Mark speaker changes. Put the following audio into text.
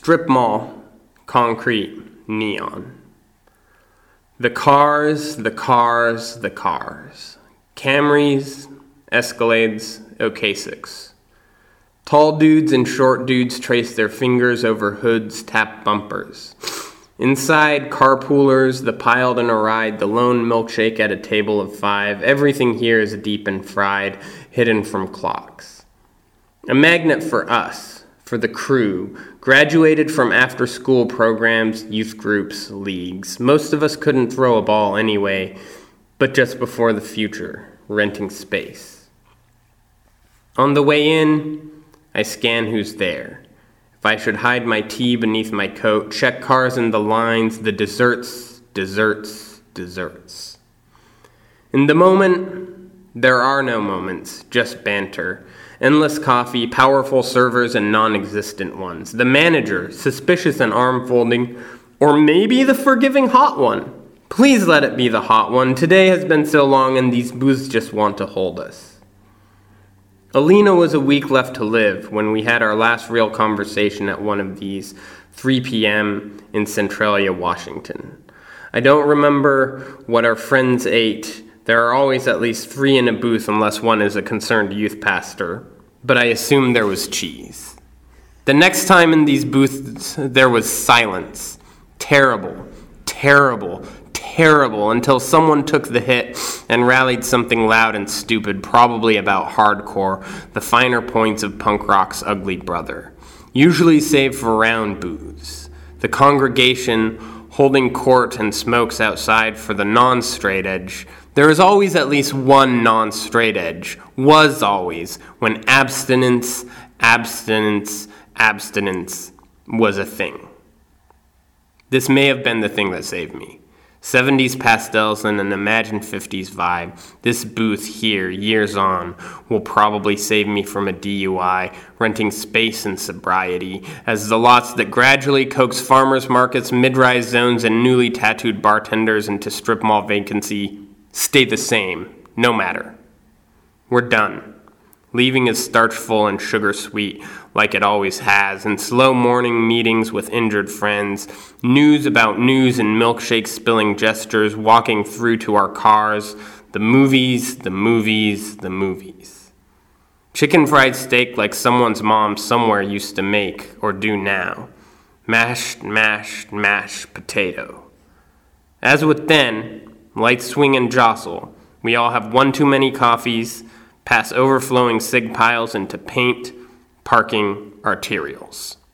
Speaker 1: Strip mall, concrete, neon. The cars, the cars, the cars. Camrys, Escalades, Ocasics. Tall dudes and short dudes trace their fingers over hoods, tap bumpers. Inside, carpoolers, the piled in a ride, the lone milkshake at a table of 5. Everything here is deep and fried, hidden from clocks. A magnet for us, for the crew, graduated from after-school programs, youth groups, leagues. Most of us couldn't throw a ball anyway, but just before the future, renting space. On the way in, I scan who's there. If I should hide my tea beneath my coat, check cars in the lines, the desserts. In the moment, there are no moments, just banter. Endless coffee, powerful servers and non-existent ones. The manager, suspicious and arm-folding, or maybe the forgiving hot one. Please let it be the hot one. Today has been so long and these booths just want to hold us. Alina was a week left to live when we had our last real conversation at one of these, 3 p.m. in Centralia, Washington. I don't remember what our friends ate. There are always at least 3 in a booth unless one is a concerned youth pastor, but I assume there was cheese. The next time in these booths, there was silence. Terrible, until someone took the hit and rallied something loud and stupid, probably about hardcore, the finer points of punk rock's ugly brother. Usually saved for round booths. The congregation holding court and smokes outside for the non-straight edge. There is always at least one non-straight edge. Was always, when abstinence was a thing. This may have been the thing that saved me. 70s pastels and an imagined 50s vibe. This booth here, years on, will probably save me from a DUI, renting space and sobriety, as the lots that gradually coax farmers markets, mid-rise zones, and newly tattooed bartenders into strip mall vacancy stay the same, no matter. We're done. Leaving is starchful and sugar-sweet, like it always has, and slow morning meetings with injured friends, news about news and milkshake-spilling gestures walking through to our cars, the movies. Chicken fried steak like someone's mom somewhere used to make, or do now. Mashed potato. As with then, lights swing and jostle. We all have one too many coffees, pass overflowing cig piles into paint, parking arterials.